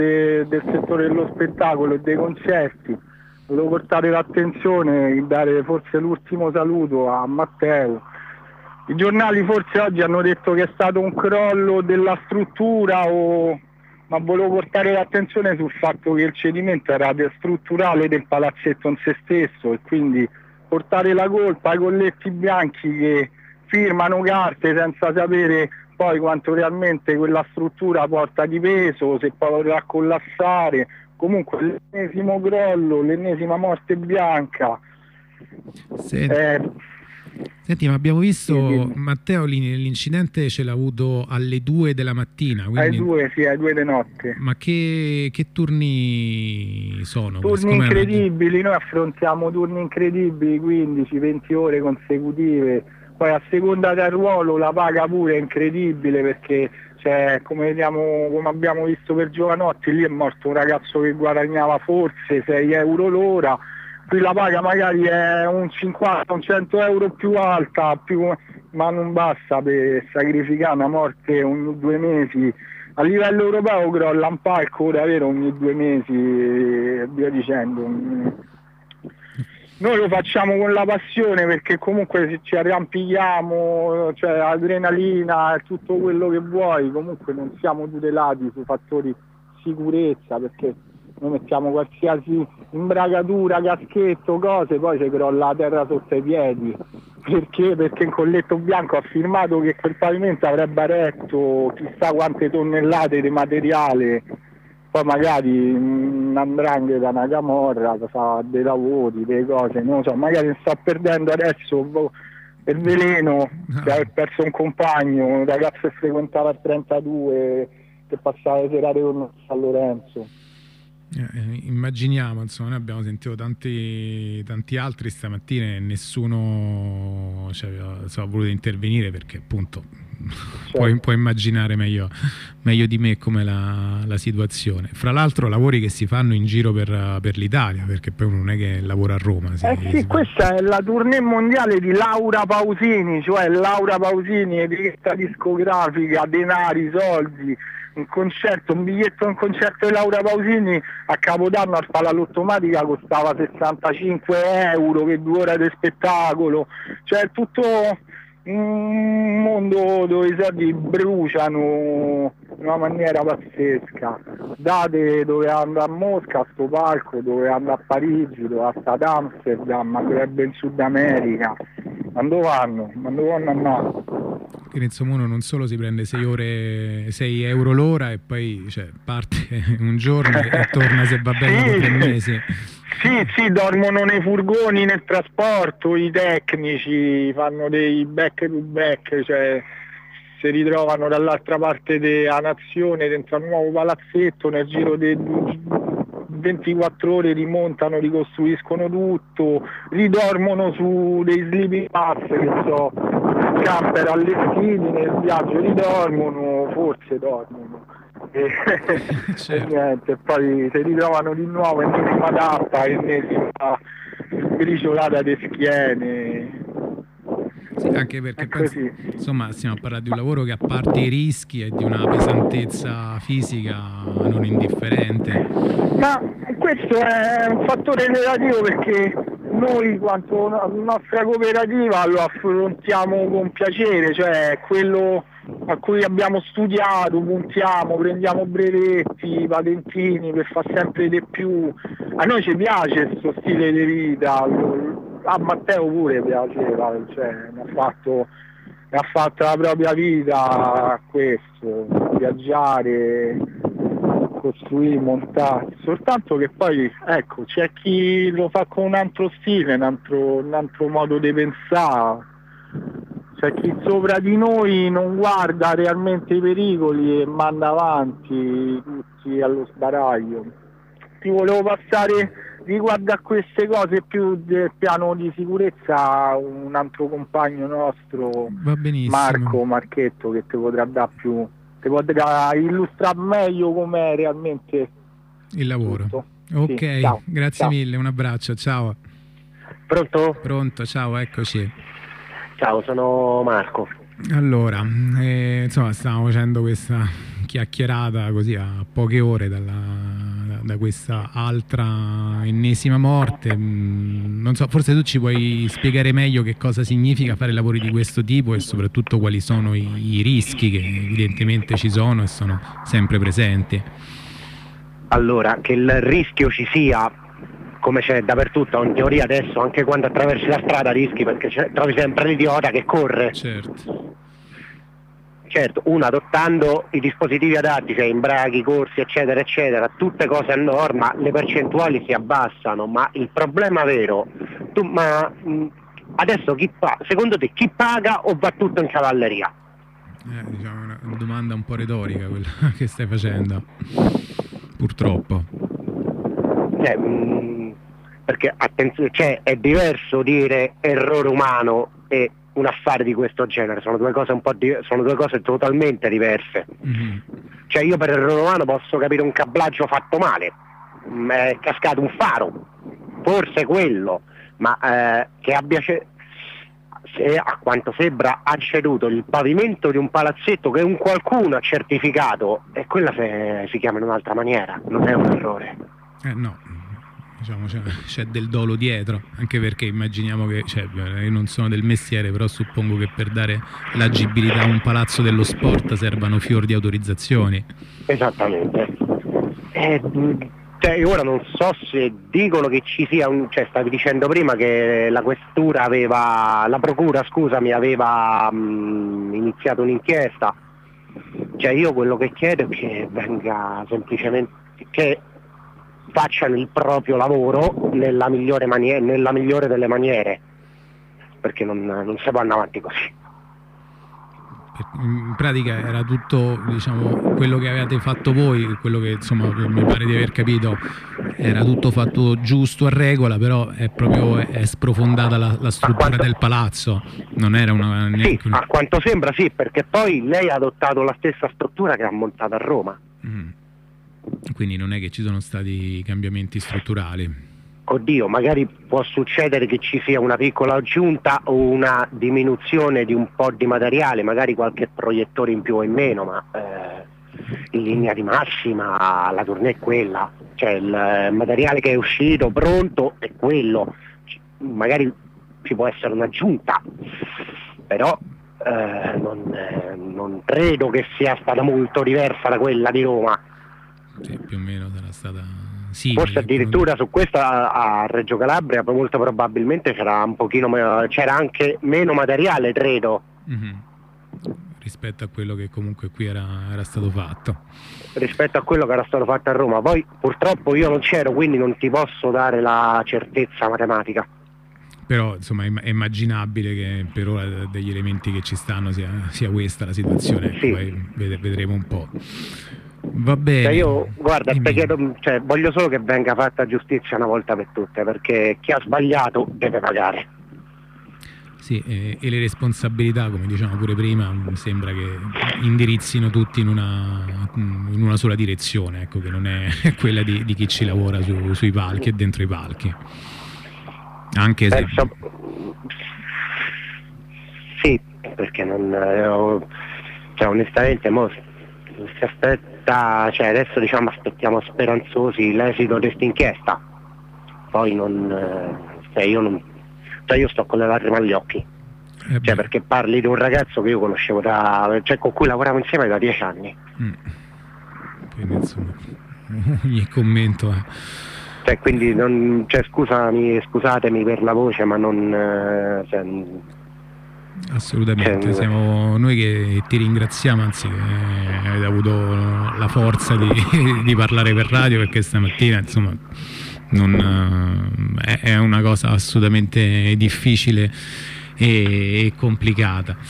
del settore dello spettacolo e dei concerti. Volevo portare l'attenzione, dare forse l'ultimo saluto a Matteo. I giornali forse oggi hanno detto che è stato un crollo della struttura, ma volevo portare l'attenzione sul fatto che il cedimento era strutturale del palazzetto in se stesso, e quindi portare la colpa ai colletti bianchi che firmano carte senza sapere poi quanto realmente quella struttura porta di peso, se poi vorrà collassare. Comunque l'ennesimo crollo, l'ennesima morte bianca. Senti, ma abbiamo visto, Matteo, l'incidente ce l'ha avuto alle 2 della mattina. Quindi... alle 2 di notte. Ma che turni sono? Turni incredibili, noi affrontiamo turni incredibili, 15-20 ore consecutive. Poi a seconda del ruolo la paga pure è incredibile, perché come abbiamo visto per Giovanotti, lì è morto un ragazzo che guadagnava forse 6 euro l'ora. Qui la paga magari è un 50, un 100 euro più alta, ma non basta per sacrificare una morte ogni 2 mesi. A livello europeo crolla un palco davvero ogni 2 mesi e via dicendo. Noi lo facciamo con la passione, perché comunque se ci arrampichiamo, adrenalina e tutto quello che vuoi, comunque non siamo tutelati su fattori sicurezza, perché noi mettiamo qualsiasi imbragatura, caschetto, cose, poi si crolla la terra sotto i piedi. Perché? Perché il colletto bianco ha firmato che quel pavimento avrebbe retto chissà quante tonnellate di materiale. Poi magari una 'ndrangheta, una camorra fa dei lavori, delle cose, non lo so, magari sta perdendo adesso il veleno, che ha perso un compagno, un ragazzo che frequentava il 32, che passava le serate con San Lorenzo. Immaginiamo, insomma, noi abbiamo sentito tanti altri stamattina e nessuno ha voluto intervenire, perché appunto puoi immaginare meglio di me com'è la situazione. Fra l'altro lavori che si fanno in giro per l'Italia, perché poi uno non è che lavora a Roma. Questa è la tournée mondiale di Laura Pausini, cioè Laura Pausini, etichetta discografica, denari, soldi. Un biglietto a un concerto di Laura Pausini a Capodanno al Palalottomatica costava 65 euro per 2 ore di spettacolo. Cioè tutto un mondo dove i soldi bruciano in una maniera pazzesca. Date dove andare a Mosca, a sto palco, dove andare a Parigi, dove andare ad Amsterdam, dovrebbe in Sud America. Quando vanno andare? Quindi insomma uno non solo si prende 6 euro l'ora e poi parte un giorno e torna, se va bene, dopo 3 mesi. Sì, dormono nei furgoni, nel trasporto, i tecnici fanno dei back to back, si ritrovano dall'altra parte della nazione dentro al nuovo palazzetto, nel giro di 24 ore rimontano, ricostruiscono tutto, ridormono su dei sleeping bus, camper allestiti, nel viaggio forse dormono e niente, poi si ritrovano di nuovo ennesima tappa, ennesima briciolata di schiene. Sì, anche perché poi, insomma, stiamo a parlare di un lavoro che, a parte i rischi, è di una pesantezza fisica non indifferente. Ma questo è un fattore relativo, perché noi, quanto nostra cooperativa, lo affrontiamo con piacere, quello a cui abbiamo studiato, puntiamo, prendiamo brevetti, patentini per fare sempre di più. A noi ci piace questo stile di vita, a Matteo pure piaceva, ha fatto la propria vita a questo, viaggiare, costruire, montare, soltanto che poi c'è chi lo fa con un altro stile, un altro modo di pensare. C'è chi sopra di noi non guarda realmente i pericoli e manda avanti tutti allo sbaraglio. Ti volevo passare riguardo a queste cose più del piano di sicurezza un altro compagno nostro, Marco Marchetto, che ti potrà illustrare meglio com'è realmente il lavoro. Tutto. Ok, sì, ciao, grazie mille, un abbraccio, ciao. Pronto, ciao, eccoci. Ciao, sono Marco. Allora, insomma, stavamo facendo questa chiacchierata così a poche ore da questa altra ennesima morte. Non so, forse tu ci puoi spiegare meglio che cosa significa fare lavori di questo tipo e soprattutto quali sono i rischi che evidentemente ci sono e sono sempre presenti. Allora, che il rischio ci sia, come c'è dappertutto, in teoria adesso anche quando attraversi la strada rischi, perché trovi sempre l'idiota che corre. Certo, uno adottando i dispositivi adatti, cioè imbraghi, corsi, eccetera, eccetera, tutte cose a norma, le percentuali si abbassano, ma il problema vero, adesso secondo te chi paga o va tutto in cavalleria? Diciamo una domanda un po' retorica quella che stai facendo, purtroppo. Perché attenzione, è diverso dire errore umano e un affare di questo genere, sono due cose sono due cose totalmente diverse. Cioè io per errore umano posso capire un cablaggio fatto male, è cascato un faro, forse quello, ma che abbia se a quanto sembra ha ceduto il pavimento di un palazzetto che un qualcuno ha certificato, e quella si chiama in un'altra maniera, non è un errore. No, diciamo c'è del dolo dietro, anche perché immaginiamo che, io non sono del mestiere, però suppongo che per dare l'agibilità a un palazzo dello sport servano fior di autorizzazioni. Esattamente. Io ora non so se dicono che ci sia stavi dicendo prima che la procura aveva iniziato un'inchiesta. Io quello che chiedo è che venga semplicemente, che facciano il proprio lavoro nella migliore delle maniere, perché non si può andare avanti così. In pratica era tutto, diciamo, quello che avevate fatto voi, quello che insomma mi pare di aver capito, era tutto fatto giusto, a regola, però è sprofondata la struttura del palazzo, non era a quanto sembra sì, perché poi lei ha adottato la stessa struttura che ha montato a Roma. Quindi non è che ci sono stati cambiamenti strutturali. Oddio, magari può succedere che ci sia una piccola aggiunta o una diminuzione di un po' di materiale, magari qualche proiettore in più o in meno, ma in linea di massima la tournée è quella, cioè il materiale che è uscito pronto è quello, magari ci può essere un'aggiunta, però non credo che sia stata molto diversa da quella di Roma. Sì, più o meno sarà stata forse addirittura su questa a Reggio Calabria molto probabilmente c'era anche meno materiale, credo, rispetto a quello che comunque qui era stato fatto, rispetto a quello che era stato fatto a Roma. Poi purtroppo io non c'ero, quindi non ti posso dare la certezza matematica, però insomma è immaginabile che per ora degli elementi che ci stanno sia questa la situazione. Sì. Poi vedremo un po'. Va bene. Io guarda, voglio solo che venga fatta giustizia una volta per tutte, perché chi ha sbagliato deve pagare. Sì, e le responsabilità, come diciamo pure prima, mi sembra che indirizzino tutti in una sola direzione, ecco, che non è quella di chi ci lavora sui palchi e dentro i palchi. Anche se sì, perché onestamente si aspetta, adesso diciamo aspettiamo speranzosi l'esito di questa inchiesta, poi io sto con le lacrime agli occhi, perché parli di un ragazzo che io conoscevo con cui lavoravo insieme da 10 anni. Quindi insomma ogni commento è... quindi scusatemi per la voce, ma non assolutamente, siamo noi che ti ringraziamo, anzi che avete avuto la forza di parlare per radio, perché stamattina insomma è una cosa assolutamente difficile e complicata.